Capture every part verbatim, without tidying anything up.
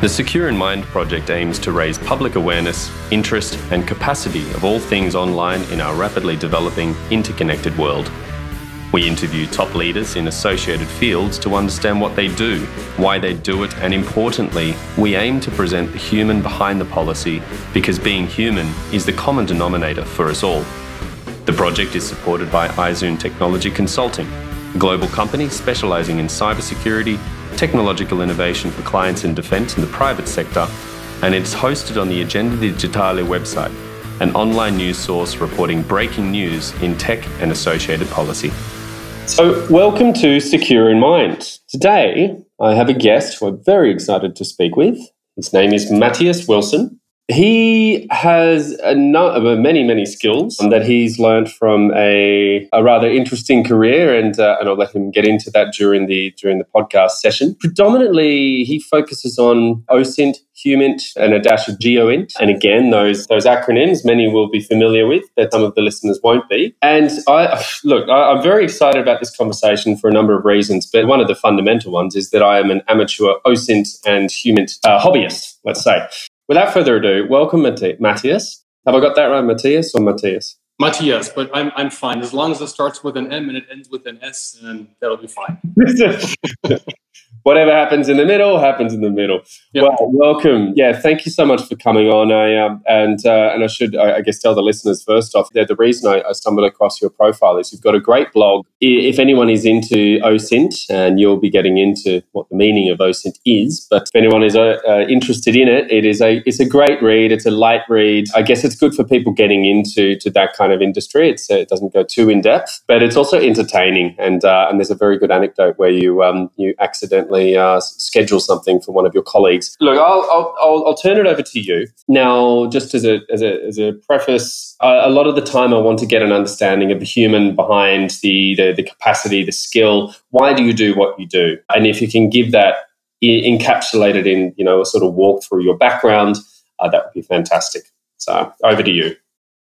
The Secure in Mind project aims to raise public awareness, interest, and capacity of all things online in our rapidly developing, interconnected world. We interview top leaders in associated fields to understand what they do, why they do it, and importantly, we aim to present the human behind the policy because being human is the common denominator for us all. The project is supported by iZoom Technology Consulting, a global company specialising in cybersecurity, technological innovation for clients in defence and the private sector, and it's hosted on the Agenda Digitale website, an online news source reporting breaking news in tech and associated policy. So, welcome to Secure in Mind. Today, I have a guest who I'm very excited to speak with. His name is Matthias Wilson. He has a no, many, many skills that he's learned from a, a rather interesting career, and uh, and I'll let him get into that during the during the podcast session. Predominantly, he focuses on OSINT, HUMINT, and a dash of GeoINT. And again, those those acronyms, many will be familiar with, but some of the listeners won't be. And I look, I, I'm very excited about this conversation for a number of reasons, but one of the fundamental ones is that I am an amateur OSINT and HUMINT uh, hobbyist, let's say. Without further ado, welcome, Matthias. Have I got that right, Matthias or Matthias? Matthias, but I'm I'm fine. As long as it starts with an M and it ends with an S, and that'll be fine. Whatever happens in the middle, happens in the middle. Yep. Well, welcome. Yeah, thank you so much for coming on. I um, and uh, and I should, I, I guess, tell the listeners first off that the reason I, I stumbled across your profile is you've got a great blog. If anyone is into OSINT, and you'll be getting into what the meaning of OSINT is, but if anyone is uh, uh, interested in it, it is a it's a great read. It's a light read. I guess it's good for people getting into to that kind of industry. It's uh, it doesn't go too in depth, but it's also entertaining. And uh, and there's a very good anecdote where you um you accidentally Uh, schedule something for one of your colleagues. Look, I'll I'll I'll, I'll turn it over to you now. Just as a as a as a preface, uh, a lot of the time I want to get an understanding of the human behind the, the the capacity, the skill. Why do you do what you do? And if you can give that I- encapsulated in you know a sort of walk through your background, uh, that would be fantastic. So over to you.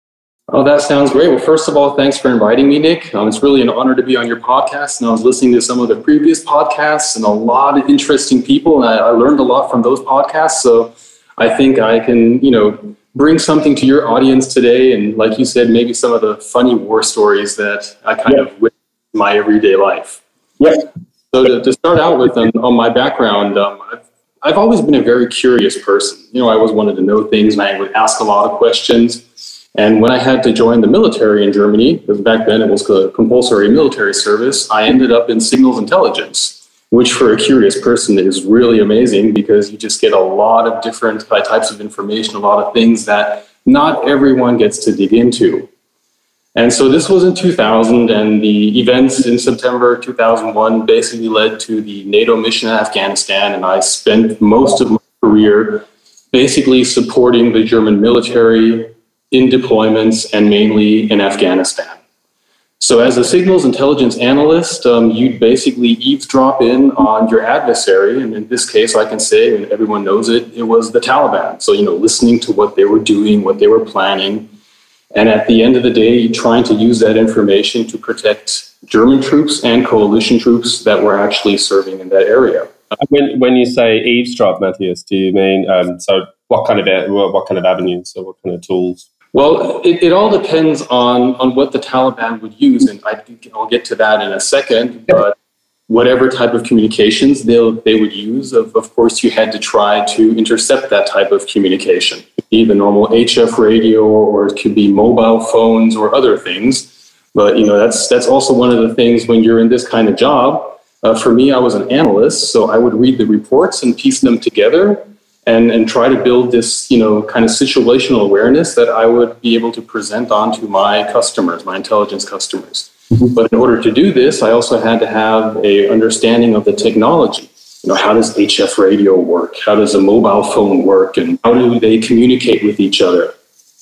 Oh, that sounds great. Well, first of all, thanks for inviting me, Nick. Um, it's really an honor to be on your podcast. And I was listening to some of the previous podcasts and a lot of interesting people. And I, I learned a lot from those podcasts. So I think I can, you know, bring something to your audience today. And like you said, maybe some of the funny war stories that I kind yeah. of witness in my everyday life. Yeah. So to, to start out with um, on my background, um, I've, I've always been a very curious person. You know, I always wanted to know things and I would ask a lot of questions. And when I had to join the military in Germany, because back then it was a compulsory military service, I ended up in signals intelligence, which for a curious person is really amazing because you just get a lot of different types of information, a lot of things that not everyone gets to dig into. And so this was in two thousand, and the events in September two thousand one basically led to the NATO mission in Afghanistan, and I spent most of my career basically supporting the German military in deployments and mainly in Afghanistan. So as a signals intelligence analyst, um, you'd basically eavesdrop in on your adversary. And in this case, I can say, and everyone knows it, it was the Taliban. So, you know, listening to what they were doing, what they were planning. And at the end of the day, you're trying to use that information to protect German troops and coalition troops that were actually serving in that area. When when you say eavesdrop, Matthias, do you mean, um, so what kind of what kind of avenues or what kind of tools? Well, it, it all depends on, on what the Taliban would use, and I think I'll get to that in a second, but whatever type of communications they'll, they would use, of, of course, you had to try to intercept that type of communication. It could be the normal H F radio, or it could be mobile phones or other things. But, you know, that's that's also one of the things when you're in this kind of job. Uh, for me, I was an analyst, so I would read the reports and piece them together. And, and try to build this, you know, kind of situational awareness that I would be able to present on to my customers, my intelligence customers. Mm-hmm. But in order to do this, I also had to have a understanding of the technology. You know, how does H F radio work? How does a mobile phone work? And how do they communicate with each other?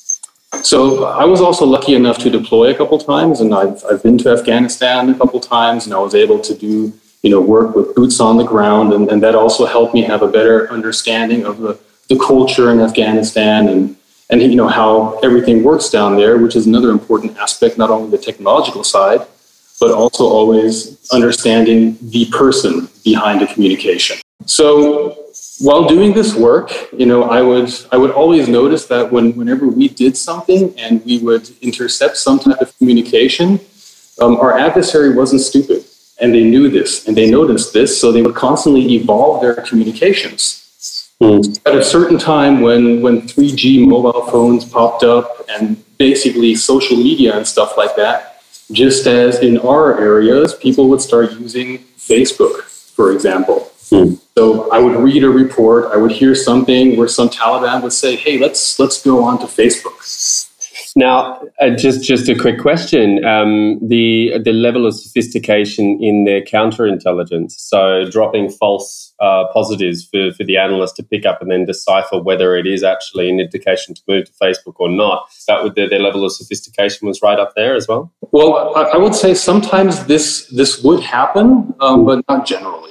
So I was also lucky enough to deploy a couple times, and I've I've been to Afghanistan a couple times, and I was able to do you know, work with boots on the ground. And, and that also helped me have a better understanding of the, the culture in Afghanistan and, and, you know, how everything works down there, which is another important aspect, not only the technological side, but also always understanding the person behind the communication. So while doing this work, you know, I would I would always notice that when whenever we did something and we would intercept some type of communication, um, our adversary wasn't stupid, and they knew this and they noticed this, so they would constantly evolve their communications. Mm. At a certain time, when when three G mobile phones popped up and basically social media and stuff like that, just as in our areas, people would start using Facebook, for example. Hmm. So I would read a report, I would hear something where some Taliban would say, hey, let's let's go on to Facebook. Now, uh, just just a quick question. Um, the the level of sophistication in their counterintelligence, so dropping false uh, positives for, for the analyst to pick up and then decipher whether it is actually an indication to move to Facebook or not, that would their, their level of sophistication was right up there as well? Well, I, I would say sometimes this, this would happen, um, but not generally.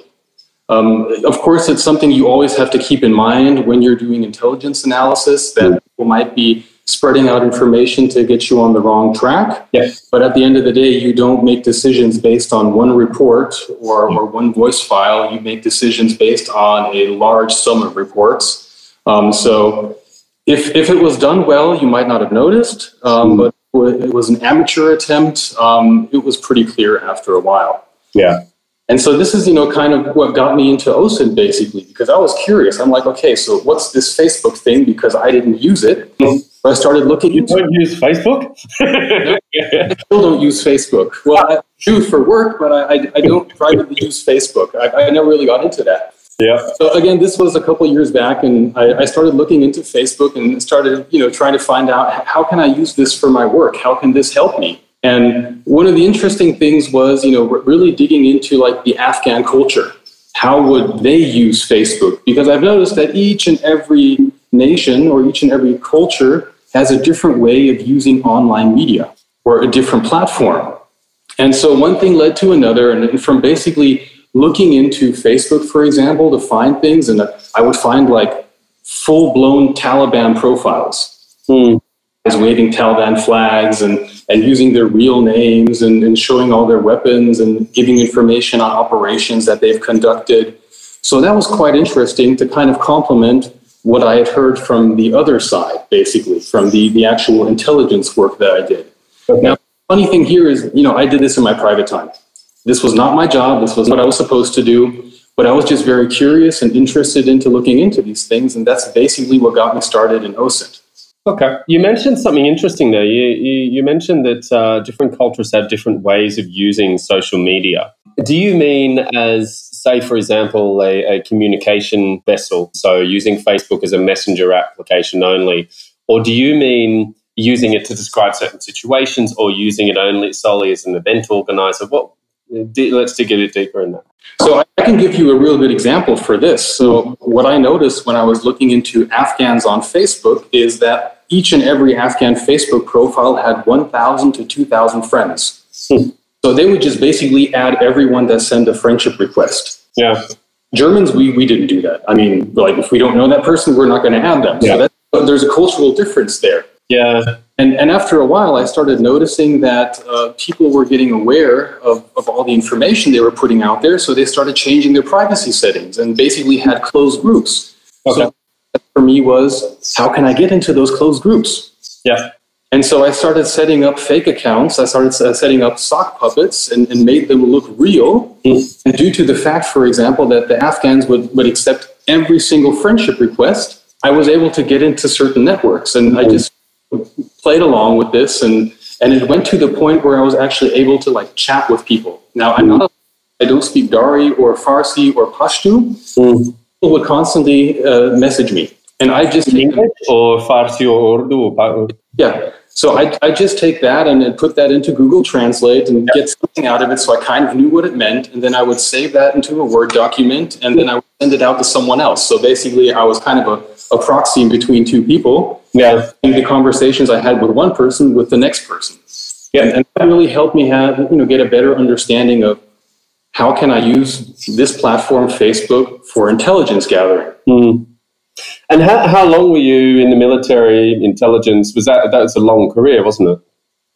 Um, of course, it's something you always have to keep in mind when you're doing intelligence analysis, that people might be spreading out information to get you on the wrong track. Yes. But at the end of the day, you don't make decisions based on one report or, or one voice file. You make decisions based on a large sum of reports. Um, so if, if it was done well, you might not have noticed, um, but it was an amateur attempt. Um, it was pretty clear after a while. Yeah. And so this is, you know, kind of what got me into O S I N T, basically, because I was curious. I'm like, okay, so what's this Facebook thing? Because I didn't use it. So I started looking you into don't it. use Facebook? No, I still don't use Facebook. Well, I do for work, but I, I, I don't privately use Facebook. I, I never really got into that. Yeah. So again, this was a couple of years back, and I, I started looking into Facebook and started, you know, trying to find out, how can I use this for my work? How can this help me? And one of the interesting things was, you know, really digging into like the Afghan culture. How would they use Facebook? Because I've noticed that each and every nation or each and every culture has a different way of using online media or a different platform. And so one thing led to another, and from basically looking into Facebook, for example, to find things, and I would find like full-blown Taliban profiles. Hmm. Waving Taliban flags and, and using their real names and, and showing all their weapons and giving information on operations that they've conducted. So that was quite interesting to kind of complement what I had heard from the other side, basically, from the, the actual intelligence work that I did. Okay. Now, the funny thing here is, you know, I did this in my private time. This was not my job. This was what I was supposed to do. But I was just very curious and interested into looking into these things. And that's basically what got me started in O S I N T. Okay. You mentioned something interesting there. You, you, you mentioned that uh, different cultures have different ways of using social media. Do you mean as, say, for example, a, a communication vessel, so using Facebook as a messenger application only, or do you mean using it to describe certain situations or using it only solely as an event organizer? What? Let's dig a bit deeper in that. So I can give you a real good example for this. So what I noticed when I was looking into Afghans on Facebook is that each and every Afghan Facebook profile had one thousand to two thousand friends. Hmm. So they would just basically add everyone that sent a friendship request. Yeah. Germans, we, we didn't do that. I mean, like if we don't know that person, we're not going to add them. Yeah. So that, there's a cultural difference there. Yeah. And and after a while, I started noticing that uh, people were getting aware of, of all the information they were putting out there. So they started changing their privacy settings and basically had closed groups. Okay. So that for me was, how can I get into those closed groups? Yeah. And so I started setting up fake accounts. I started uh, setting up sock puppets and, and made them look real. Mm. And due to the fact, for example, that the Afghans would, would accept every single friendship request, I was able to get into certain networks. And mm. I just played along with this, and and it went to the point where I was actually able to like chat with people. Now I'm not, I don't speak Dari or Farsi or Pashto. Mm. People would constantly uh, message me, and I just take English or Farsi or Urdu. Yeah, so I I just take that and then put that into Google Translate and yeah. get something out of it, so I kind of knew what it meant, and then I would save that into a Word document, and then I would send it out to someone else. So basically, I was kind of a, a proxy in between two people. Yeah, and the conversations I had with one person with the next person. Yeah, and, and that really helped me have, you know, get a better understanding of how can I use this platform, Facebook, for intelligence gathering. Mm. And how, how long were you in the military intelligence? Was that that was a long career, wasn't it?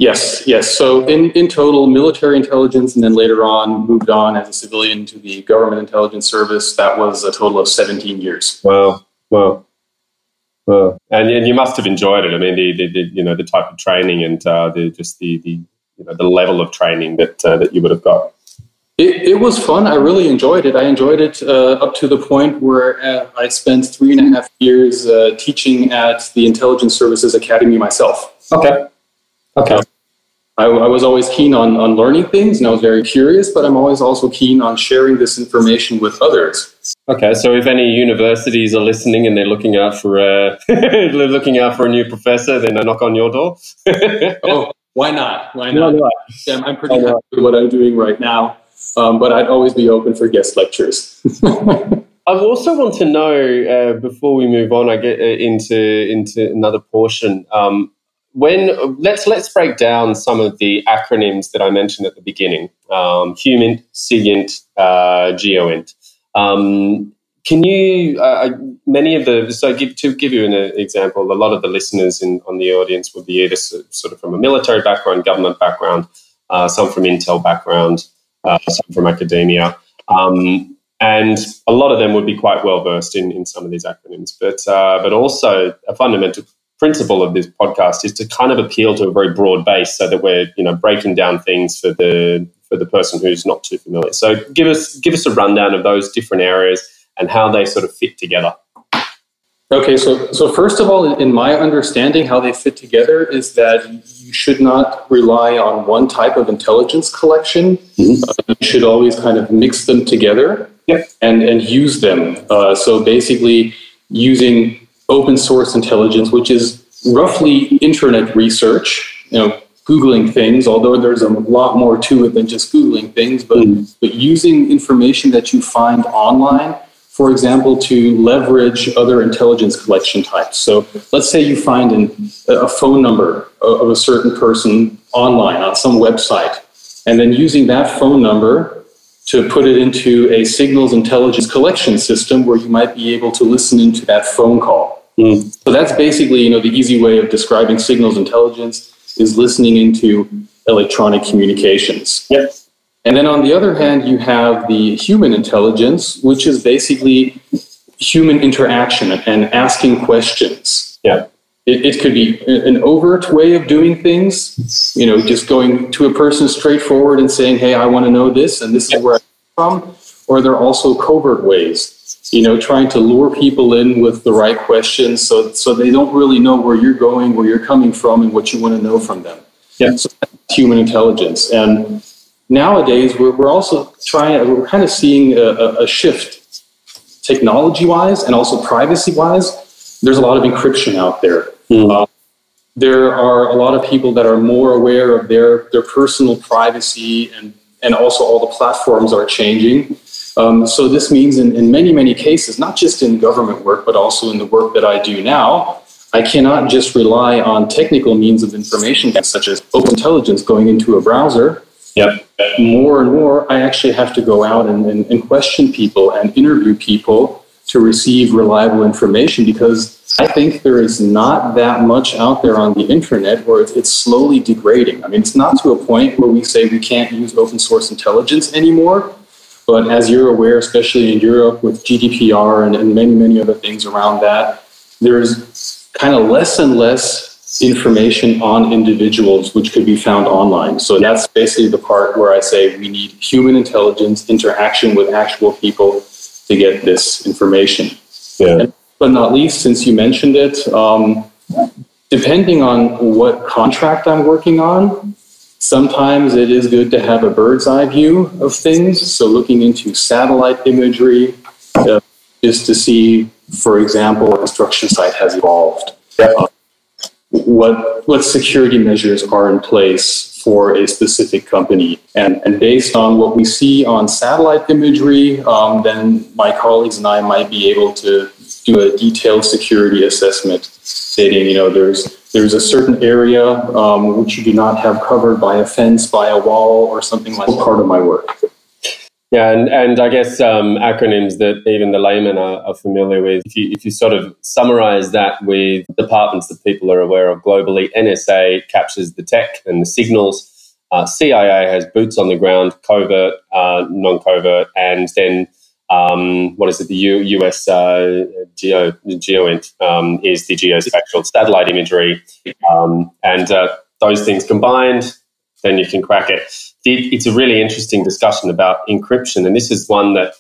Yes, yes. So in, in total, military intelligence, and then later on moved on as a civilian to the government intelligence service. That was a total of seventeen years. Wow, wow, wow. And, and you must have enjoyed it. I mean, the, the, the you know the type of training and uh, the just the, the you know the level of training that uh, that you would have got. It, it was fun. I really enjoyed it. I enjoyed it uh, up to the point where uh, I spent three and a half years uh, teaching at the Intelligence Services Academy myself. Okay. Okay. I, I was always keen on, on learning things, and I was very curious, but I'm always also keen on sharing this information with others. Okay, so if any universities are listening and they're looking out for a they're looking out for a new professor, then they knock on your door. Oh, why not? Why not? No, no. I'm, I'm pretty happy with what I'm doing right now, um, but I'd always be open for guest lectures. I also want to know uh, before we move on, I get uh, into into another portion. Um, When let's let's break down some of the acronyms that I mentioned at the beginning: um, HUMINT, SIGINT, uh, GEOINT. Um, can you uh, many of the so give, to give you an example? A lot of the listeners in on the audience would be either sort of from a military background, government background, uh, some from intel background, uh, some from academia, um, and a lot of them would be quite well versed in in some of these acronyms. But uh, but also a fundamental principle of this podcast is to kind of appeal to a very broad base, so that we're you know breaking down things for the for the person who's not too familiar. So give us give us a rundown of those different areas and how they sort of fit together. Okay, so so first of all, in my understanding, how they fit together is that you should not rely on one type of intelligence collection. Mm-hmm. Uh, you should always kind of mix them together. Yep. and and use them. Uh, so basically, using open source intelligence, which is roughly internet research, you know, Googling things, although there's a lot more to it than just Googling things, but, mm. but using information that you find online, for example, to leverage other intelligence collection types. So let's say you find an, a phone number of a certain person online on some website, and then using that phone number to put it into a signals intelligence collection system where you might be able to listen into that phone call. Mm. So that's basically, you know, the easy way of describing signals intelligence is listening into electronic communications. Yep. And then on the other hand, you have the human intelligence, which is basically human interaction and asking questions. Yeah. It, it could be an overt way of doing things, you know, just going to a person straightforward and saying, hey, I want to know this, and this is where I'm from. Or there are also covert ways, you know, trying to lure people in with the right questions so so they don't really know where you're going, where you're coming from, and what you want to know from them. Yeah. So that's human intelligence. And nowadays, we're we're also trying, we're kind of seeing a, a shift technology-wise and also privacy-wise. There's a lot of encryption out there. Mm. Uh, there are a lot of people that are more aware of their, their personal privacy, and, and also all the platforms are changing. Um, so this means in, in many, many cases, not just in government work, but also in the work that I do now, I cannot just rely on technical means of information, such as open intelligence going into a browser. Yep. More and more, I actually have to go out and, and, and question people and interview people to receive reliable information, because I think there is not that much out there on the internet where it's, it's slowly degrading. I mean, it's not to a point where we say we can't use open source intelligence anymore. But as you're aware, especially in Europe with G D P R and, and many, many other things around that, there's kind of less and less information on individuals which could be found online. So that's basically the part where I say we need human intelligence, interaction with actual people to get this information. Yeah. And, but not least, since you mentioned it, um, depending on what contract I'm working on, sometimes it is good to have a bird's eye view of things. So looking into satellite imagery, uh, just to see, for example, what construction site has evolved. Uh, what what security measures are in place for a specific company. And, and based on what we see on satellite imagery, um, then my colleagues and I might be able to do a detailed security assessment stating, you know, there's there's a certain area um, which you do not have covered by a fence, by a wall, or something like that. Part of my work. Yeah, and, and I guess um, acronyms that even the laymen are, are familiar with. If you, if you sort of summarize that with departments that people are aware of globally, N S A captures the tech and the signals, uh, C I A has boots on the ground, covert, uh, non-covert, and then um, what is it, the U, US uh, Geo, GeoInt um, is the geospatial satellite imagery, um, and uh, those things combined, then you can crack it. It's a really interesting discussion about encryption, and this is one that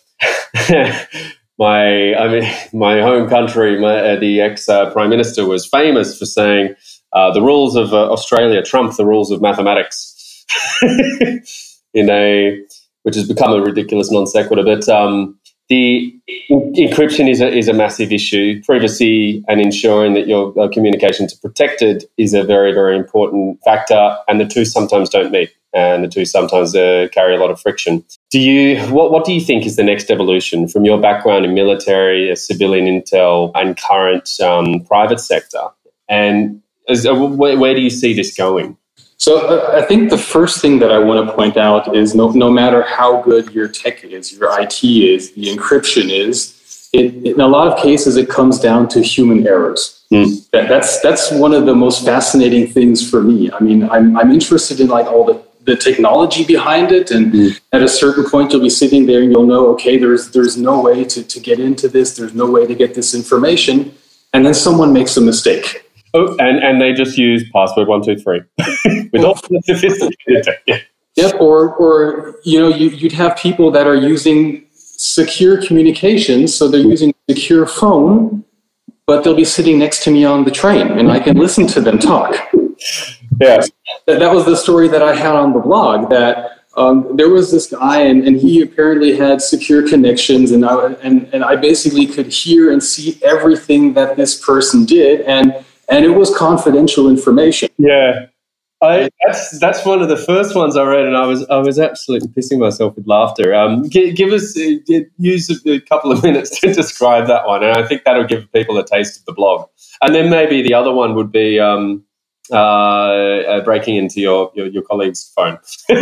my I mean my home country, my, uh, the ex uh, prime minister was famous for saying uh, the rules of uh, Australia trump the rules of mathematics, in a which has become a ridiculous non sequitur. But um, the encryption is a, is a massive issue. Privacy and ensuring that your uh, communications are protected is a very, very important factor, and the two sometimes don't meet, and the two sometimes uh, carry a lot of friction. Do you what what do you think is the next evolution from your background in military, civilian intel, and current um, private sector? And as, uh, where, where do you see this going? So uh, I think the first thing that I want to point out is no, no matter how good your tech is, your I T is, the encryption is, it, in a lot of cases, it comes down to human errors. Mm. That, that's that's one of the most fascinating things for me. I mean, I'm I'm interested in like all the, the technology behind it, and mm. at a certain point, you'll be sitting there and you'll know, okay, there's there's no way to, to get into this, there's no way to get this information, and then someone makes a mistake. Oh, and, and they just use password one two three with all the sophisticated tech. Yeah. Yep, or or you know you, you'd have people that are using secure communications, so they're using a secure phone, but they'll be sitting next to me on the train, and I can listen to them talk. Yeah, that, that was the story that I had on the blog. That um, there was this guy, and, and he apparently had secure connections, and I and and I basically could hear and see everything that this person did, and. And it was confidential information. Yeah, I, that's that's one of the first ones I read, and I was I was absolutely pissing myself with laughter. Um, give, give us uh, use a, a couple of minutes to describe that one, and I think that'll give people a taste of the blog. And then maybe the other one would be um, uh, uh, breaking into your your, your colleague's phone.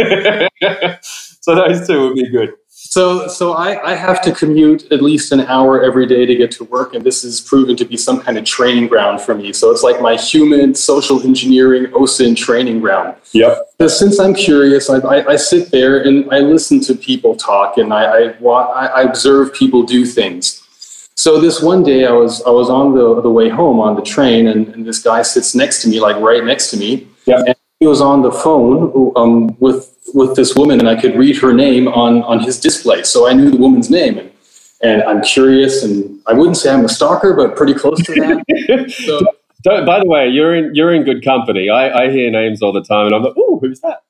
So those two would be good. So, so I, I have to commute at least an hour every day to get to work, and this is proven to be some kind of training ground for me. So it's like my human social engineering O S I N training ground. Yep. Because since I'm curious, I, I, I sit there and I listen to people talk, and I, I, I observe people do things. So this one day I was I was on the, the way home on the train, and, and this guy sits next to me, like right next to me. Yep. And he was on the phone um, with with this woman, and I could read her name on, on his display. So I knew the woman's name, and, and I'm curious, and I wouldn't say I'm a stalker, but pretty close to that. So, so, by the way, you're in you're in good company. I, I hear names all the time, and I'm like, oh, who's that?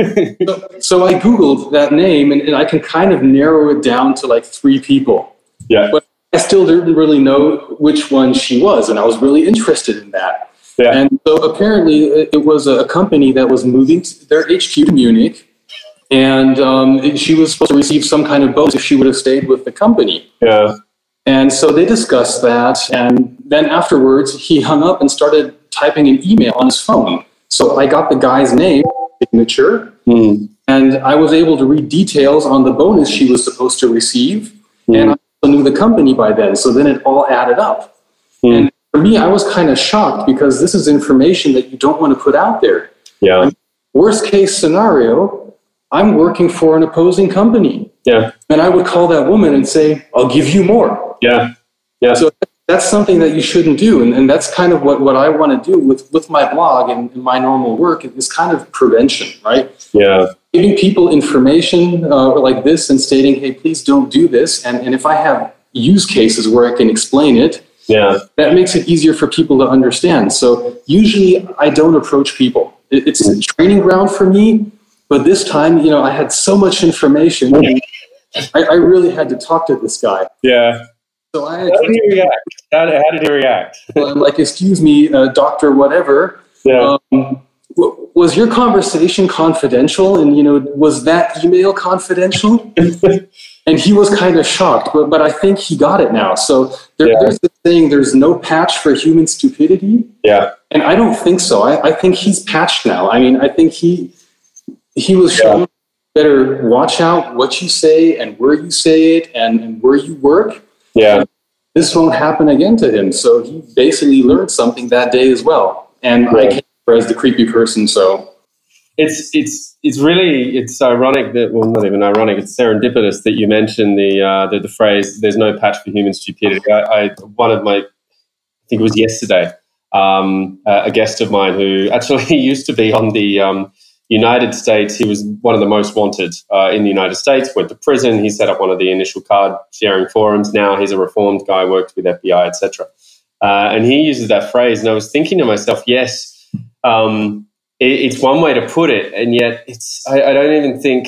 so, so I Googled that name, and, and I can kind of narrow it down to like three people. Yeah. But I still didn't really know which one she was, and I was really interested in that. Yeah. And so apparently it was a company that was moving to their H Q to Munich, and um, she was supposed to receive some kind of bonus if she would have stayed with the company. Yeah. And so they discussed that, and then afterwards he hung up and started typing an email on his phone. So I got the guy's name, signature, mm. and I was able to read details on the bonus she was supposed to receive, mm. and I also knew the company by then, so then it all added up. Mm. And for me, I was kind of shocked because this is information that you don't want to put out there. Yeah. I mean, worst case scenario, I'm working for an opposing company. Yeah. And I would call that woman and say, I'll give you more. Yeah. Yeah. So that's something that you shouldn't do. And, and that's kind of what, what I want to do with, with my blog and, and my normal work is kind of prevention, right? Yeah. Giving people information uh, like this and stating, hey, please don't do this. And, and if I have use cases where I can explain it, yeah, that makes it easier for people to understand. So usually I don't approach people. It, it's a training ground for me. But this time, you know, I had so much information. I, I really had to talk to this guy. Yeah. So I how did he react? How did, how did he react? I'm like, excuse me, uh, doctor, whatever. Yeah. Um, w- was your conversation confidential? And, you know, was that email confidential? And he was kind of shocked, but, but I think he got it now. So there, yeah. there's this saying, there's no patch for human stupidity. Yeah. And I don't think so. I, I think he's patched now. I mean, I think he... He was shown yeah. better watch out what you say and where you say it and, and where you work. Yeah. This won't happen again to him. So he basically learned something that day as well. And yeah. I came over as the creepy person, so... It's it's it's really it's ironic that well not even ironic it's serendipitous that you mentioned the uh, the, the phrase "there's no patch for human stupidity." I, I one of my I think it was yesterday um, uh, a guest of mine who actually used to be on the um, United States. He was one of the most wanted uh, in the United States. Went to prison. He set up one of the initial card sharing forums. Now he's a reformed guy, works with F B I, et cetera. Uh, and he uses that phrase, and I was thinking to myself, yes. Um, It's one way to put it, and yet it's. I, I don't even think.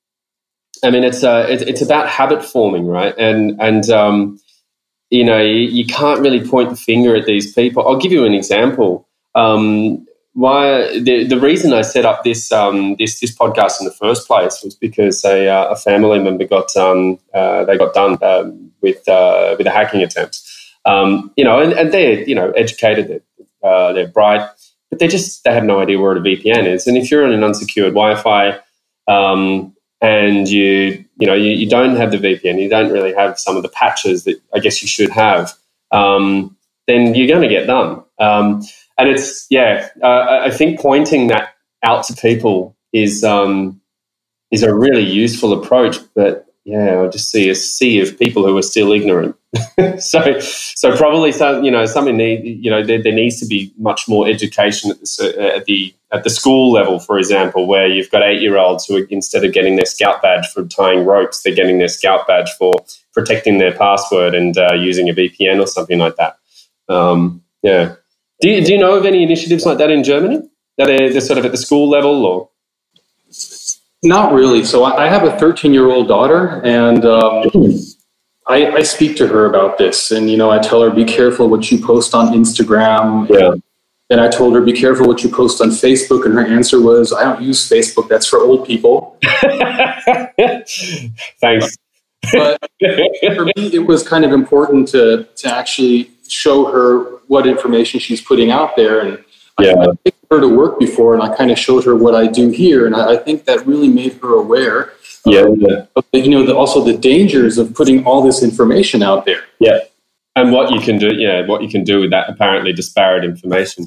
I mean, it's uh, it, it's about habit forming, right? And and um, you know, you, you can't really point the finger at these people. I'll give you an example. Um, why the the reason I set up this um, this this podcast in the first place was because a uh, a family member got um uh, they got done um, with uh, with a hacking attempt. Um, you know, and, and they're you know educated, they're, uh, they're bright. But they just they have no idea where a V P N is. And if you're on an unsecured Wi-Fi um, and you you know you, you don't have the V P N, you don't really have some of the patches that I guess you should have, um, then you're going to get done. Um, and it's yeah, uh, I think pointing that out to people is um, is a really useful approach. But yeah, I just see a sea of people who are still ignorant. so, so probably some, you know, something need, you know, there, there needs to be much more education at the at the at the school level, for example, where you've got eight-year-olds who, are, instead of getting their scout badge for tying ropes, they're getting their scout badge for protecting their password and uh, using a V P N or something like that. Um, yeah. Do you, do you know of any initiatives like that in Germany? That are they're sort of at the school level, or? Not really. So I have a thirteen-year-old daughter, and um, I, I speak to her about this. And, you know, I tell her, be careful what you post on Instagram. Yeah. And, and I told her, be careful what you post on Facebook. And her answer was, I don't use Facebook. That's for old people. Thanks. But for me, it was kind of important to, to actually show her what information she's putting out there. And yeah. I, I picked her to work before, and I kind of showed her what I do here. And I, I think that really made her aware. Yeah, yeah. Of, you know, the, also the dangers of putting all this information out there. Yeah, and what you can do, yeah, what you can do with that apparently disparate information.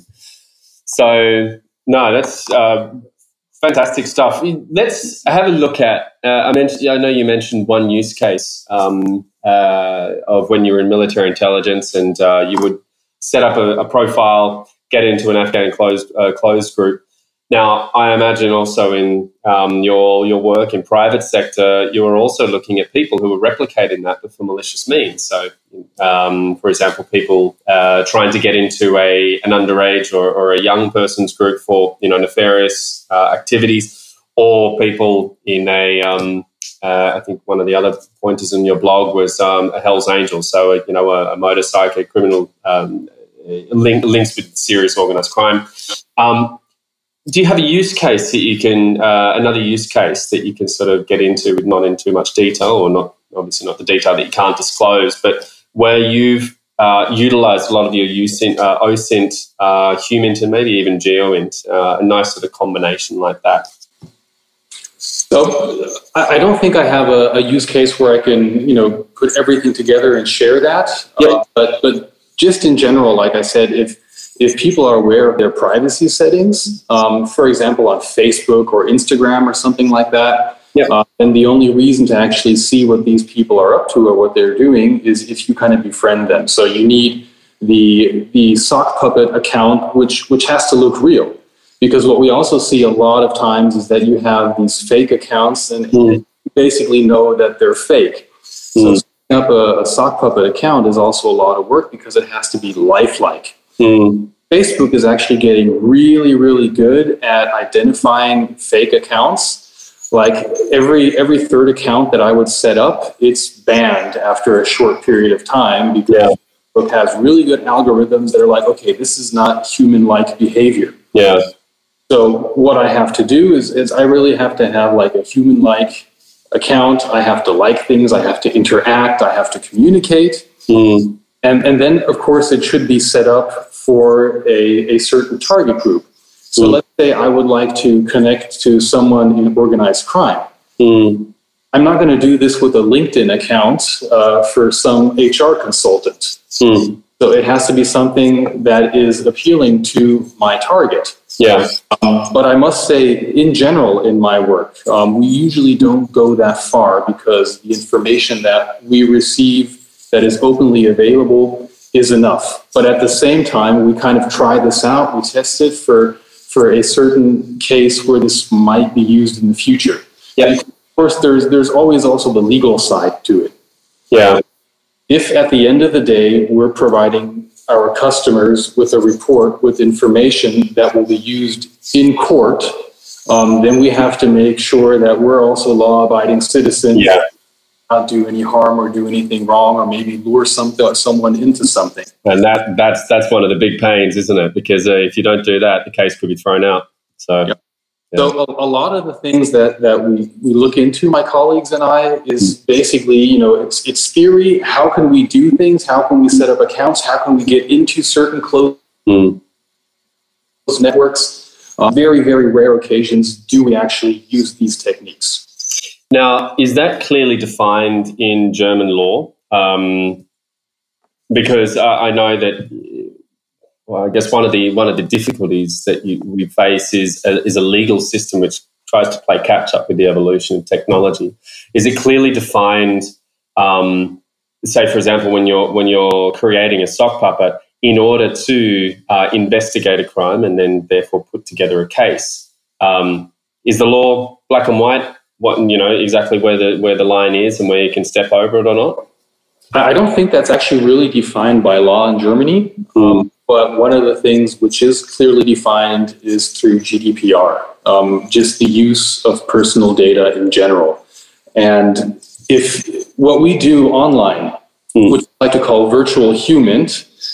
So, no, that's uh, fantastic stuff. Let's have a look at. Uh, I mentioned, I know you mentioned one use case um, uh, of when you were in military intelligence, and uh, you would set up a, a profile, get into an Afghan closed uh, closed group. Now, I imagine also in um, your your work in private sector, you are also looking at people who are replicating that but for malicious means. So, um, for example, people uh, trying to get into a an underage or, or a young person's group for you know nefarious uh, activities, or people in a um, uh, I think one of the other pointers in your blog was um, a Hell's Angel. So, you know, a, a motorcycle criminal um, link, links with serious organised crime. Um, Do you have a use case that you can, uh, another use case that you can sort of get into, not in too much detail, or not, obviously not the detail that you can't disclose, but where you've uh, utilized a lot of your USINT, uh, OSINT, uh, HUMINT, and maybe even GeoINT, uh, a nice sort of combination like that? So I don't think I have a, a use case where I can, you know, put everything together and share that. Yep. Uh, but, but just in general, like I said, if If people are aware of their privacy settings, um, for example, on Facebook or Instagram or something like that, yeah. uh, and the only reason to actually see what these people are up to or what they're doing is if you kind of befriend them. So you need the the sock puppet account, which which has to look real, because what we also see a lot of times is that you have these fake accounts, and mm. you basically know that they're fake. Mm. So setting up a, a sock puppet account is also a lot of work because it has to be lifelike. Mm. Facebook is actually getting really, really good at identifying fake accounts. Like every every third account that I would set up, it's banned after a short period of time because yeah. Facebook has really good algorithms that are like, okay, this is not human-like behavior. Yeah. So what I have to do is, is I really have to have like a human-like account. I have to like things. I have to interact. I have to communicate. Mm. And, and then, of course, it should be set up for a, a certain target group. So mm. let's say I would like to connect to someone in organized crime. Mm. I'm not going to do this with a LinkedIn account uh, for some H R consultant. Mm. So it has to be something that is appealing to my target. Yeah. Um, but I must say, in general, in my work, um, we usually don't go that far because the information that we receive that is openly available is enough. But at the same time, we kind of try this out. We test it for, for a certain case where this might be used in the future. Yeah. And of course, there's, there's always also the legal side to it. Yeah. If at the end of the day, we're providing our customers with a report with information that will be used in court, um, then we have to make sure that we're also law-abiding citizens. Yeah. Not do any harm or do anything wrong, or maybe lure some, someone into something. And that that's that's one of the big pains, isn't it? Because uh, if you don't do that, the case could be thrown out. So, yep. yeah. so a, a lot of the things that, that we, we look into, my colleagues and I, is basically, you know, it's it's theory. How can we do things? How can we set up accounts? How can we get into certain closed mm. networks? Uh, very, very rare occasions do we actually use these techniques. Now, is that clearly defined in German law? Um, because uh, I know that, well, I guess one of the one of the difficulties that you, we face is a, is a legal system which tries to play catch up with the evolution of technology. Is it clearly defined? Um, say, for example, when you're when you're creating a sock puppet, in order to uh, investigate a crime and then therefore put together a case, um, is the law black and white? What, you know, exactly where the where the line is and where you can step over it or not? I don't think that's actually really defined by law in Germany. Mm. Um, but one of the things which is clearly defined is through G D P R, um, just the use of personal data in general. And if what we do online, mm. which I like to call virtual human,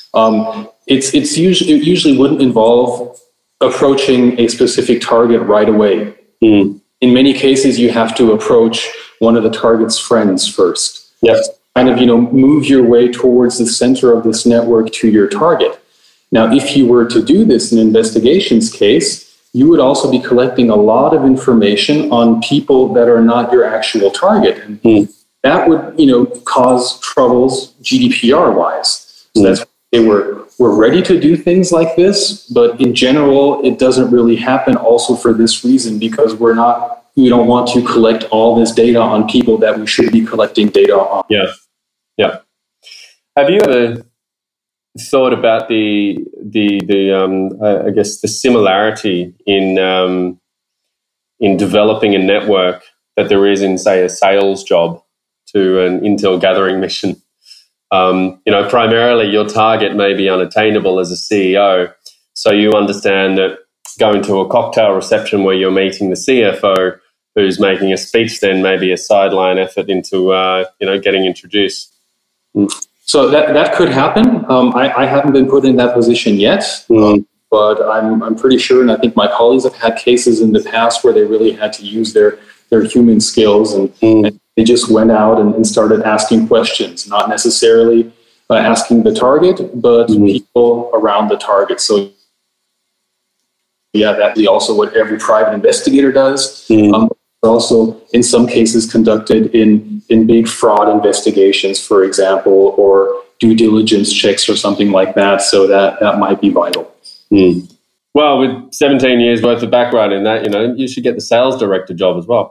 um, it's it's usually it usually wouldn't involve approaching a specific target right away. Mm. In many cases, you have to approach one of the target's friends first. Yes. Kind of, you know, move your way towards the center of this network to your target. Now, if you were to do this in an investigations case, you would also be collecting a lot of information on people that are not your actual target. And mm. that would, you know, cause troubles G D P R-wise. So mm. that's why they were, we're ready to do things like this, but in general, it doesn't really happen also for this reason, because we're not, we don't want to collect all this data on people that we should be collecting data on. Yeah, yeah. Have you ever thought about the the the um, I guess the similarity in um, in developing a network that there is in, say, a sales job to an intel gathering mission? Um, you know, primarily your target may be unattainable as a C E O, so you understand that going to a cocktail reception where you're meeting the C F O who's making a speech then may be a sideline effort into, uh, you know, getting introduced. Mm. So that that could happen. Um, I, I haven't been put in that position yet, mm. but I'm I'm pretty sure, and I think my colleagues have had cases in the past where they really had to use their their human skills, and, mm. and they just went out and, and started asking questions, not necessarily uh, asking the target, but mm. people around the target. So yeah, that's also what every private investigator does. Mm. Um, also, in some cases, conducted in, in big fraud investigations, for example, or due diligence checks or something like that. So that, that might be vital. Mm. Well, with seventeen years worth of background in that, you know, you should get the sales director job as well.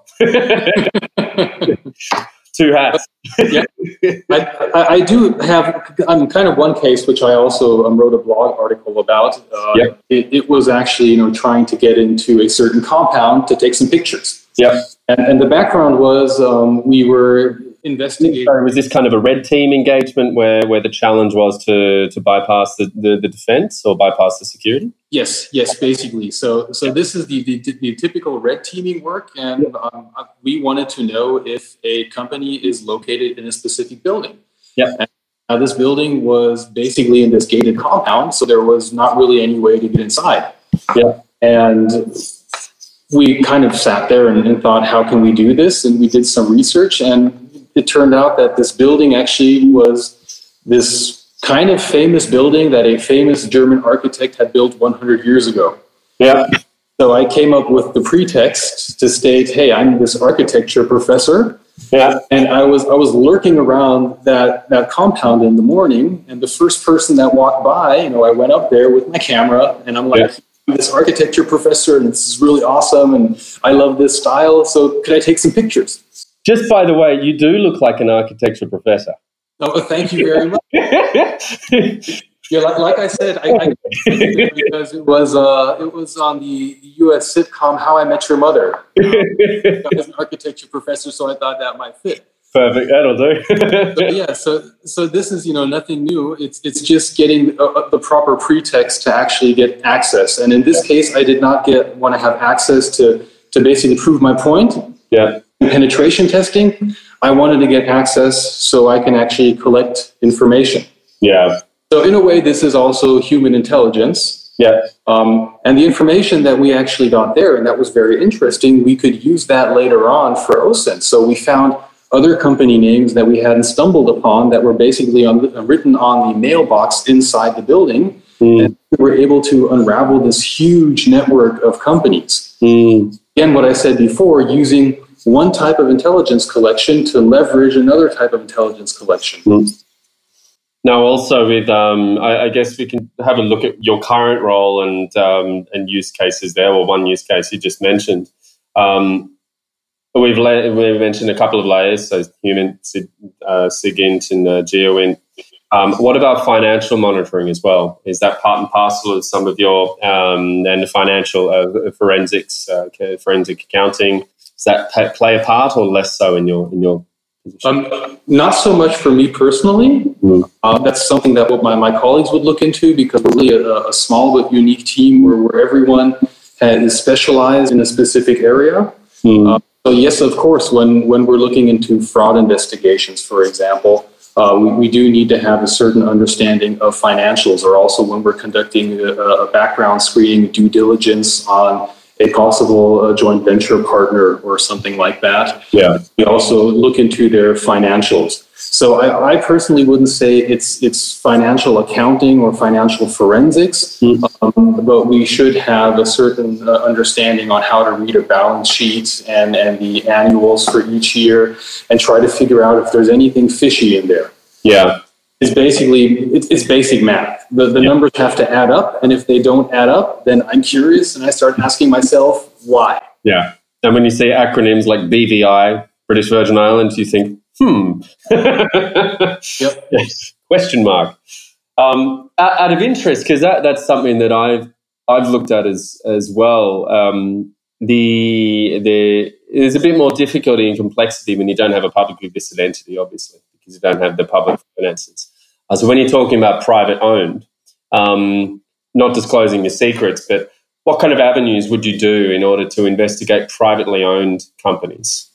Two hats. Yeah. I, I, I do have um, kind of one case which I also um, wrote a blog article about. Uh, yep. it, it was actually, you know, trying to get into a certain compound to take some pictures. Yeah. And, and the background was um, we were investigating. Sorry, was this kind of a red team engagement where, where the challenge was to to bypass the, the, the defense or bypass the security? Yes, yes, basically. So so this is the, the, the typical red teaming work, and um, we wanted to know if a company is located in a specific building. Yeah. And now this building was basically in this gated compound, so there was not really any way to get inside. Yeah. And we kind of sat there and, and thought, how can we do this? And we did some research, and it turned out that this building actually was this kind of famous building that a famous German architect had built one hundred years ago. Yeah. So I came up with the pretext to state, hey, I'm this architecture professor. Yeah. And I was I was lurking around that, that compound in the morning, and the first person that walked by, you know, I went up there with my camera, and I'm like, yeah. I'm this architecture professor, and this is really awesome, and I love this style, so could I take some pictures? Just by the way, you do look like an architecture professor. Oh, thank you very much. Yeah, like, like I said, I, I because it was uh, it was on the U S sitcom How I Met Your Mother. Um, I was an architecture professor, so I thought that might fit. Perfect, that'll do. So, yeah, so so this is you know nothing new. It's it's just getting uh, the proper pretext to actually get access. And in this case, I did not get want to have access to to basically prove my point. Yeah. Penetration testing. I wanted to get access so I can actually collect information. Yeah. So in a way, this is also human intelligence. Yeah. Um, and the information that we actually got there, and that was very interesting, we could use that later on for OSINT. So we found other company names that we hadn't stumbled upon that were basically on, uh, written on the mailbox inside the building. Mm. And we were able to unravel this huge network of companies. Mm. Again, what I said before, using one type of intelligence collection to leverage another type of intelligence collection. Mm. Now, also with, um, I, I guess we can have a look at your current role and um, and use cases there, or one use case you just mentioned. Um, we've, la- we've mentioned a couple of layers, so human, uh, SIGINT and uh, GeoINT. Um, what about financial monitoring as well? Is that part and parcel of some of your um, and the financial uh, forensics, uh, forensic accounting? Does that p- play a part, or less so in your in your Um, not so much for me personally. Mm. Uh, that's something that what my, my colleagues would look into, because we're really a, a small but unique team where, where everyone is specialized in a specific area. Mm. Uh, so yes, of course, when, when we're looking into fraud investigations, for example, uh, we, we do need to have a certain understanding of financials, or also when we're conducting a, a background screening, due diligence on a possible uh, joint venture partner or something like that. Yeah. We also look into their financials. So I, I personally wouldn't say it's it's financial accounting or financial forensics, mm. um, but we should have a certain uh, understanding on how to read a balance sheet and, and the annuals for each year, and try to figure out if there's anything fishy in there. Yeah. It's basically, it's, it's basic math. The, the yeah. numbers have to add up, and if they don't add up, then I'm curious and I start asking myself, why? Yeah. And when you say acronyms like B V I, British Virgin Islands, you think, hmm. Yep. Yes. Question mark. Um, out, out of interest, because that, that's something that I've I've looked at as as well. Um, the the there's a bit more difficulty and complexity when you don't have a publicly listed entity, obviously, because you don't have the public finances. Uh, so when you're talking about private owned, um, not disclosing your secrets, but what kind of avenues would you do in order to investigate privately owned companies?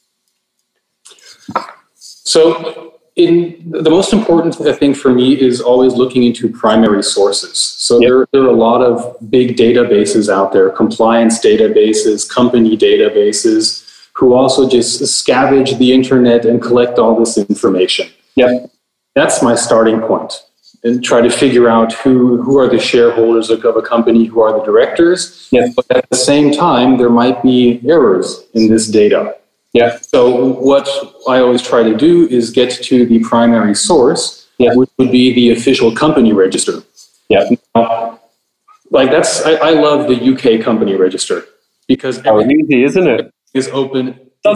So in the most important thing for me is always looking into primary sources. So yep. there, there are a lot of big databases out there, compliance databases, company databases, who also just scavenge the internet and collect all this information. Yep. That's my starting point, and try to figure out who, who are the shareholders of a company, who are the directors. Yep. But at the same time, there might be errors in this data. Yeah. So what I always try to do is get to the primary source, yeah. which would be the official company register. Yeah. Now, like that's, I, I love the U K company register, because oh, easy, isn't it? Is open.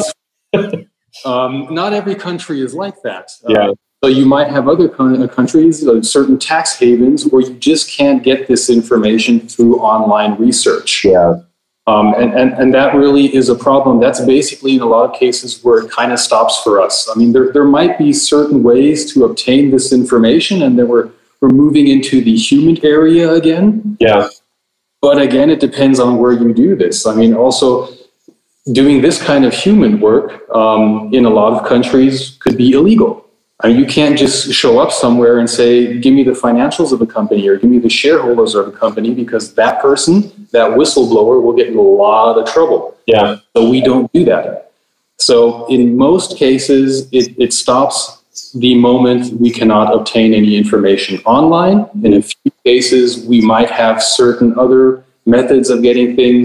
um, not every country is like that. Yeah. Uh, so you might have other con- countries, uh, certain tax havens, where you just can't get this information through online research. Yeah. Um, and, and, and that really is a problem. That's basically in a lot of cases where it kind of stops for us. I mean, there, there might be certain ways to obtain this information, and then we're, we're moving into the human area again. Yeah. But again, it depends on where you do this. I mean, also doing this kind of human work um, in a lot of countries could be illegal. I mean, you can't just show up somewhere and say, give me the financials of a company or give me the shareholders of a company, because that person, that whistleblower, will get in a lot of trouble. Yeah. So we don't do that. So in most cases, it, it stops the moment we cannot obtain any information online. In a few cases, we might have certain other methods of getting things,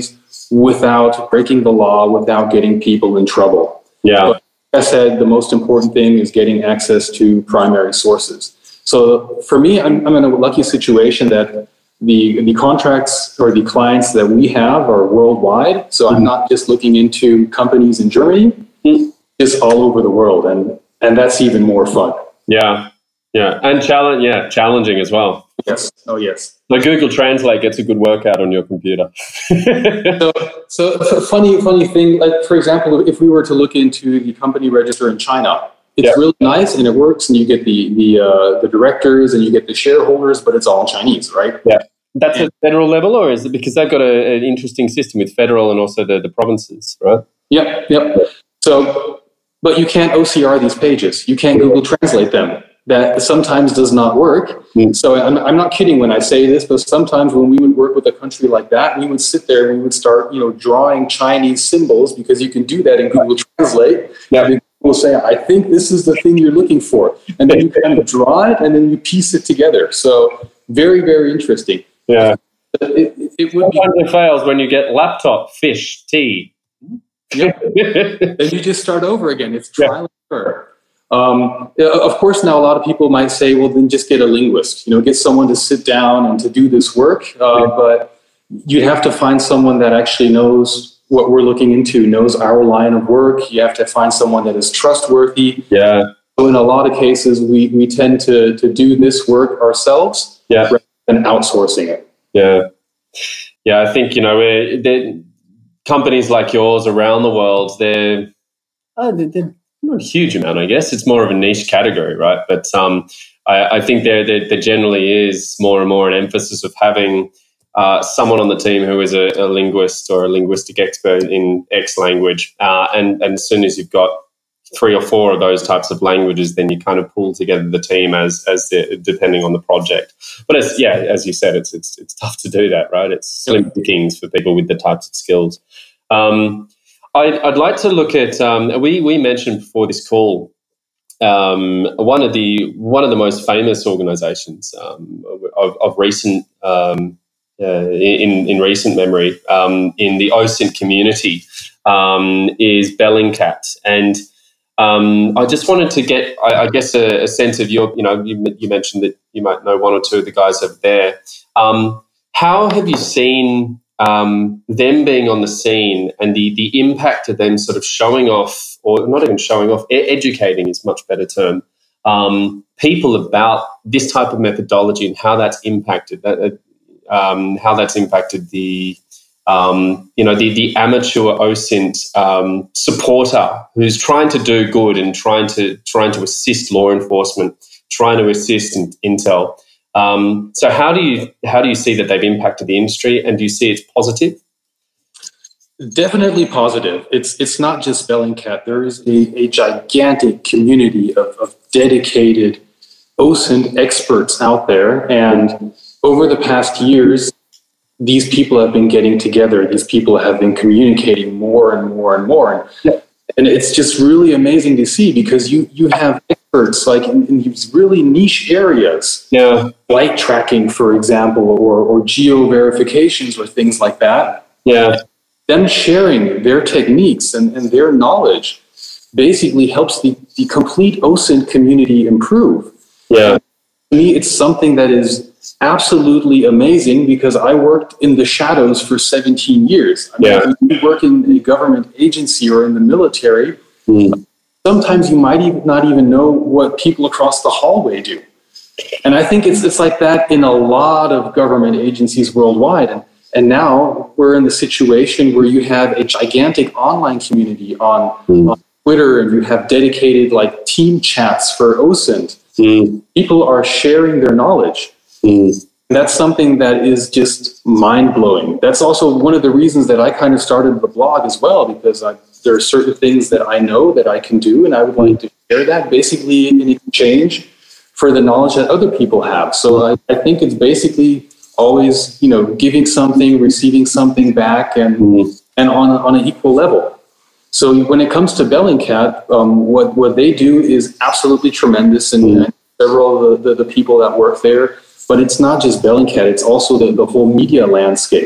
without breaking the law, without getting people in trouble. Yeah. But like I said, the most important thing is getting access to primary sources. So for me, I'm, I'm in a lucky situation that the the contracts or the clients that we have are worldwide. So I'm not just looking into companies in Germany, just all over the world. And, and that's even more fun. Yeah. Yeah. And challenge, yeah, challenging as well. Yes. Oh, yes. So Google Translate gets a good workout on your computer. so, so a funny, funny thing, like, for example, if we were to look into the company register in China, it's yeah. really nice and it works, and you get the the uh, the directors and you get the shareholders, but it's all in Chinese, right? Yeah. That's at federal level, or is it because they've got a, an interesting system with federal and also the, the provinces, right? Yep, yep. So, but you can't O C R these pages. You can't Google Translate them. That sometimes does not work. Mm. So I'm, I'm not kidding when I say this, but sometimes when we would work with a country like that, we would sit there and we would start, you know, drawing Chinese symbols, because you can do that in Google Translate. Yeah. And people say, I think this is the thing you're looking for. And then you kind of draw it and then you piece it together. So very, very interesting. Yeah. It, it, it would Sometimes be- it fails when you get laptop, fish, tea. Yeah. Then you just start over again. It's trial and error. Um, of course, now a lot of people might say, well, then just get a linguist, you know, get someone to sit down and to do this work. Uh, but you'd have to find someone that actually knows what we're looking into, knows our line of work. You have to find someone that is trustworthy. Yeah. So in a lot of cases, we, we tend to, to do this work ourselves yeah. rather than outsourcing it. Yeah. Yeah, I think, you know, companies like yours around the world, they're, oh, they're not a huge amount, I guess. It's more of a niche category, right? But um, I, I think there, there, there generally is more and more an emphasis of having uh, someone on the team who is a, a linguist or a linguistic expert in X language. Uh, and, and as soon as you've got three or four of those types of languages, then you kind of pull together the team as as the, depending on the project. But as yeah, as you said, it's it's it's tough to do that, right? It's slim pickings for people with the types of skills. Um, I'd, I'd like to look at. Um, we we mentioned before this call um, one of the one of the most famous organisations um, of, of recent um, uh, in in recent memory um, in the O S I N T community um, is Bellingcat, and um, I just wanted to get, I, I guess, a, a sense of your. You know, you, you mentioned that you might know one or two of the guys over there. Um, how have you seen Um, them being on the scene and the the impact of them sort of showing off, or not even showing off, e- educating is a much better term, um, people about this type of methodology and how that's impacted that, uh, um, how that's impacted the um, you know the the amateur O S I N T um, supporter who's trying to do good and trying to trying to assist law enforcement, trying to assist in, Intel. Um, so how do you how do you see that they've impacted the industry, and do you see it's positive? Definitely positive. It's it's not just Bellingcat. There is a, a gigantic community of, of dedicated O S I N T experts out there, and over the past years, these people have been getting together. These people have been communicating more and more and more. Yeah. And it's just really amazing to see, because you, you have experts like in, in these really niche areas, yeah, flight tracking, for example, or, or geo verifications or things like that. Yeah. Them sharing their techniques and, and their knowledge basically helps the, the complete O S I N T community improve. Yeah. And to me, it's something that is absolutely amazing, because I worked in the shadows for seventeen years. I mean, yeah. when you work in a government agency or in the military, mm. sometimes you might even not even know what people across the hallway do. And I think it's it's like that in a lot of government agencies worldwide. And, and now we're in the situation where you have a gigantic online community on, mm. on Twitter, and you have dedicated like team chats for O S I N T. Mm. People are sharing their knowledge. Mm. That's something that is just mind-blowing. That's also one of the reasons that I kind of started the blog as well, because I, there are certain things that I know that I can do, and I would like to share that basically in exchange for the knowledge that other people have. So I, I think it's basically always, you know, giving something, receiving something back, and mm. and on on an equal level. So when it comes to Bellingcat, um, what what they do is absolutely tremendous, and, mm. and several of the, the, the people that work there. But it's not just Bellingcat, it's also the, the whole media landscape.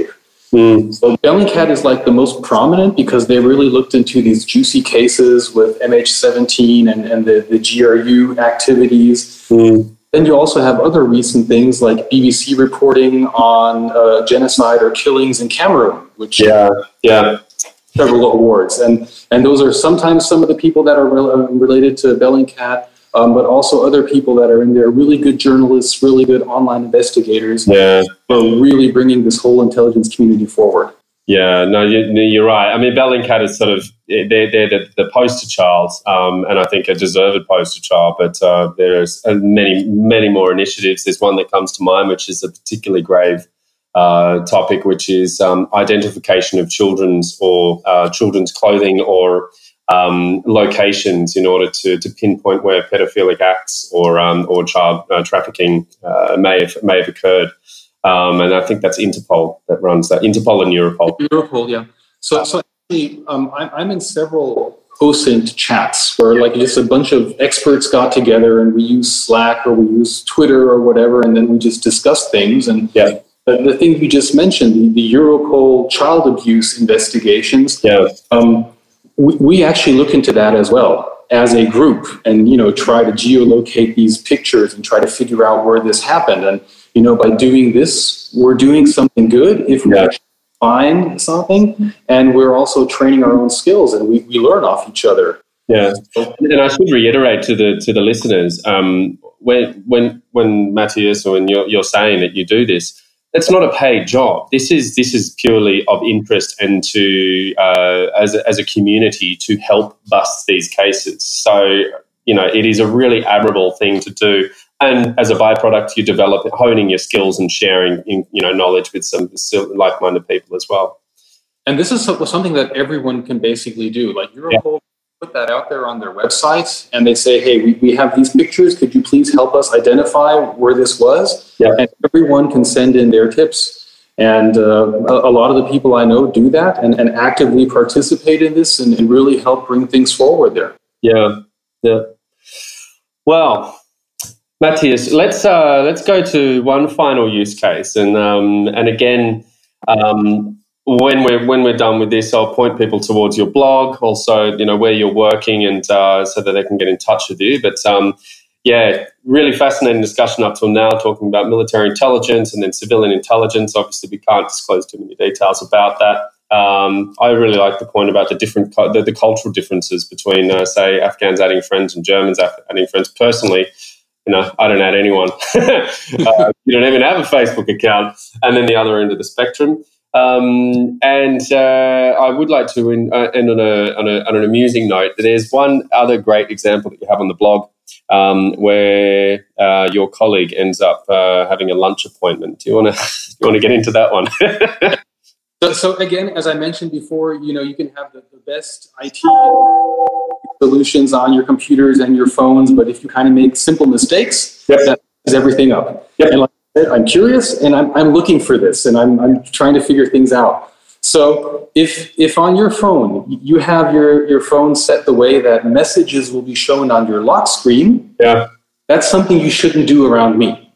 Mm. So Bellingcat is like the most prominent because they really looked into these juicy cases with M H seventeen and, and the, the G R U activities. Mm. Then you also have other recent things like B B C reporting on uh, genocide or killings in Cameroon, which yeah, yeah, several awards. And and those are sometimes some of the people that are re- related to Bellingcat, um, but also other people that are in there, really good journalists, really good online investigators, yeah, who are really bringing this whole intelligence community forward. Yeah, no, you, you're right. I mean, Bellingcat is sort of, they're, they're the, the poster child, um, and I think a deserved poster child, but uh, there's many, many more initiatives. There's one that comes to mind, which is a particularly grave uh, topic, which is um, identification of children's or uh, children's clothing or um, locations in order to, to pinpoint where pedophilic acts or um, or child uh, trafficking uh, may have, may have occurred. Um, and I think that's Interpol that runs that. Interpol and Europol. Europol, yeah. So, so actually, um, I'm, I'm in several OSINT chats where, like, just a bunch of experts got together and we use Slack or we use Twitter or whatever, and then we just discuss things. And yeah. the, the thing you just mentioned, the, the Europol child abuse investigations, yeah. um, we, we actually look into that as well as a group, and you know, try to geolocate these pictures and try to figure out where this happened. And you know, by doing this, we're doing something good if we yeah. actually find something, and we're also training our own skills, and we, we learn off each other. Yeah, and I should reiterate to the to the listeners, um, when when when Matthias, or when you're you're saying that you do this, it's not a paid job. This is this is purely of interest and to uh, as a, as a community to help bust these cases. So you know, it is a really admirable thing to do. And as a byproduct, you develop honing your skills and sharing, you know, knowledge with some like-minded people as well. And this is something that everyone can basically do. Like Europol yeah. put that out there on their website, and they say, "Hey, we, we have these pictures. Could you please help us identify where this was?" Yeah. And everyone can send in their tips. And uh, a, a lot of the people I know do that and, and actively participate in this and, and really help bring things forward there. Yeah. Yeah. Well, Matthias, let's uh, let's go to one final use case, and um, and again, um, when we're when we're done with this, I'll point people towards your blog, also you know where you're working, and uh, so that they can get in touch with you. But um, yeah, really fascinating discussion up till now, talking about military intelligence and then civilian intelligence. Obviously, we can't disclose too many details about that. Um, I really like the point about the different the, the cultural differences between, uh, say, Afghans adding friends and Germans adding friends. Personally, you know, I don't add anyone. uh, you don't even have a Facebook account. And then the other end of the spectrum. Um, and uh, I would like to in, uh, end on, a, on, a, on an amusing note. There's one other great example that you have on the blog um, where uh, your colleague ends up uh, having a lunch appointment. Do you want to you want to get into that one? so, so again, as I mentioned before, you know, you can have the, the best I T solutions on your computers and your phones, but if you kind of make simple mistakes, yep. that is everything up. Yep. And like I said, I'm curious, and I'm I'm looking for this, and I'm I'm trying to figure things out. So if if on your phone you have your your phone set the way that messages will be shown on your lock screen, yeah, that's something you shouldn't do around me.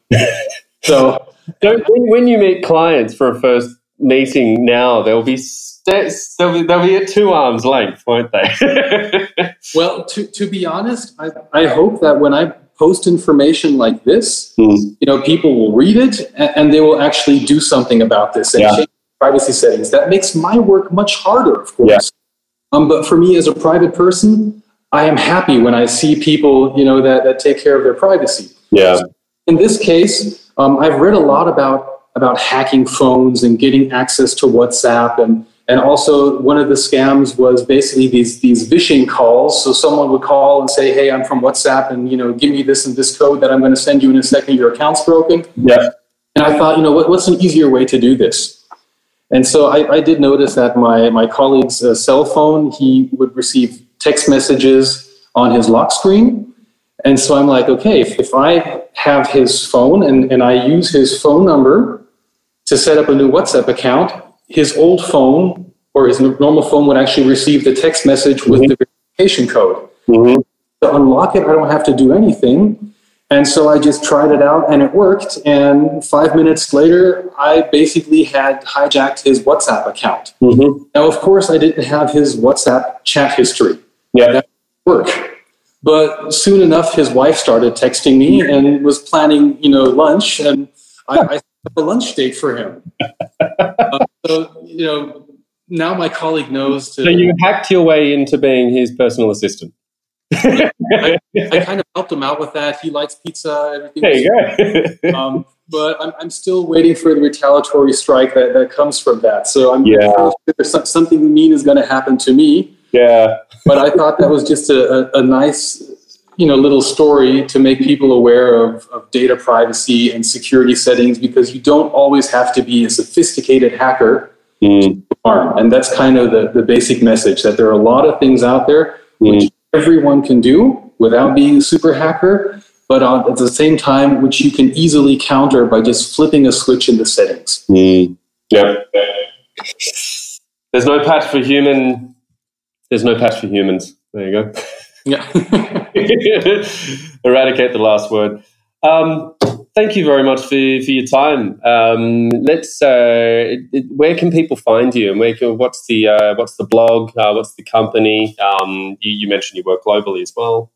So when, when you meet clients for a first meeting now, they'll be st- they'll be, they'll be at two arms length, won't they? Well, to to be honest, I, I hope that when I post information like this, mm. you know, people will read it and, and they will actually do something about this and yeah. change privacy settings. That makes my work much harder, of course. Yeah. Um, but for me as a private person, I am happy when I see people, you know, that, that take care of their privacy. Yeah. So in this case, um, I've read a lot about about hacking phones and getting access to WhatsApp, and and also one of the scams was basically these these phishing calls. So someone would call and say, "Hey, I'm from WhatsApp, and you know, give me this and this code that I'm going to send you in a second. Your account's broken." Yeah. And I thought, you know, what, what's an easier way to do this? And so I, I did notice that my my colleague's uh, cell phone, he would receive text messages on his lock screen. And so I'm like, okay, if, if I have his phone and, and I use his phone number to set up a new WhatsApp account, his old phone or his normal phone would actually receive the text message with mm-hmm. the verification code. Mm-hmm. To unlock it, I don't have to do anything. And so I just tried it out and it worked. And five minutes later, I basically had hijacked his WhatsApp account. Mm-hmm. Now, of course, I didn't have his WhatsApp chat history. Yeah. That didn't work. But soon enough, his wife started texting me and was planning, you know, lunch. And I, I set up a lunch date for him. uh, so, you know, now my colleague knows to... So you hacked your way into being his personal assistant. I, I kind of helped him out with that. He likes pizza. Everything. There you go. um, but I'm, I'm still waiting for the retaliatory strike that, that comes from that. So I'm yeah. sure some, something mean is going to happen to me. Yeah. But I thought that was just a, a, a nice, you know, little story to make people aware of, of data privacy and security settings, because you don't always have to be a sophisticated hacker mm. to harm. And that's kind of the, the basic message, that there are a lot of things out there mm. which everyone can do without being a super hacker, but on, at the same time, which you can easily counter by just flipping a switch in the settings. Mm. Yeah. There's no patch for human. There's no patch for humans. There you go. Yeah. Eradicate the last word. Um, thank you very much for, for your time. Um, let's. Uh, it, where can people find you, and where can, what's the uh, what's the blog? Uh, what's the company? Um, you, you mentioned you work globally as well.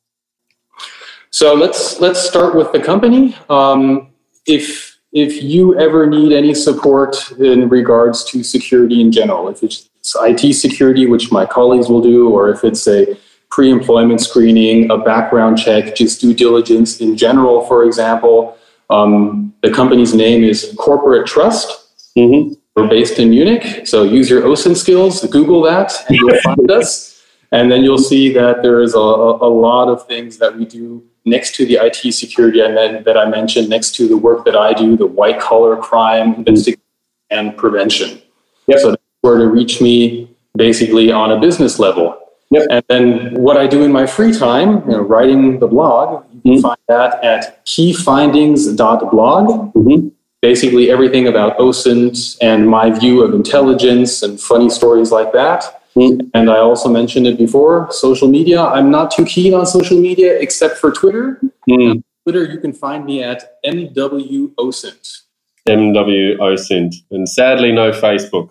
So let's let's start with the company. Um, if if you ever need any support in regards to security in general, if it's I T security, which my colleagues will do, or if it's a pre-employment screening, a background check, just due diligence in general, for example. Um, the company's name is Corporate Trust. Mm-hmm. We're based in Munich. So use your O S I N skills, Google that, and you'll find us. And then you'll see that there is a, a lot of things that we do next to the I T security and then that I mentioned, next to the work that I do, the white-collar crime investigation and prevention. Yep. So that's where to reach me basically on a business level. Yep. And then what I do in my free time, you know, writing the blog, you can mm-hmm. find that at key findings dot blog. Mm-hmm. Basically everything about O S I N T and my view of intelligence and funny stories like that. Mm-hmm. And I also mentioned it before, social media. I'm not too keen on social media except for Twitter. Mm-hmm. Twitter, you can find me at M W O S I N T. M W O S I N T. And sadly, no Facebook.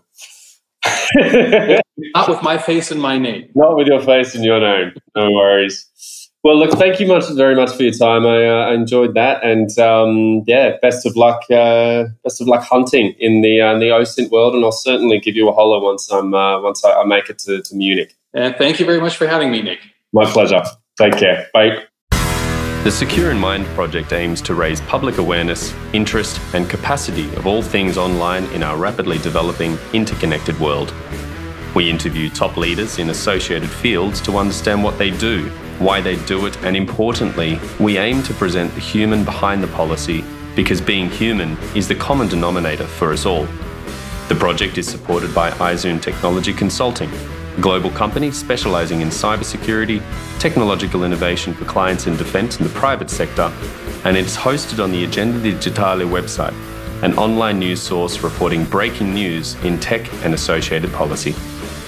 Not with my face and my name. Not with your face and your name. No worries. Well, look, thank you much, very much for your time. I uh, enjoyed that, and um, yeah, best of luck. Uh, best of luck hunting in the uh, in the O S I N T world, and I'll certainly give you a holler once I'm uh, once I, I make it to, to Munich. And thank you very much for having me, Nick. My pleasure. Take care. Bye. The Secure in Mind project aims to raise public awareness, interest, and capacity of all things online in our rapidly developing, interconnected world. We interview top leaders in associated fields to understand what they do, why they do it, and importantly, we aim to present the human behind the policy, because being human is the common denominator for us all. The project is supported by iZoom Technology Consulting, a global company specializing in cybersecurity, technological innovation for clients in defense and the private sector, and it's hosted on the Agenda Digitale website, an online news source reporting breaking news in tech and associated policy.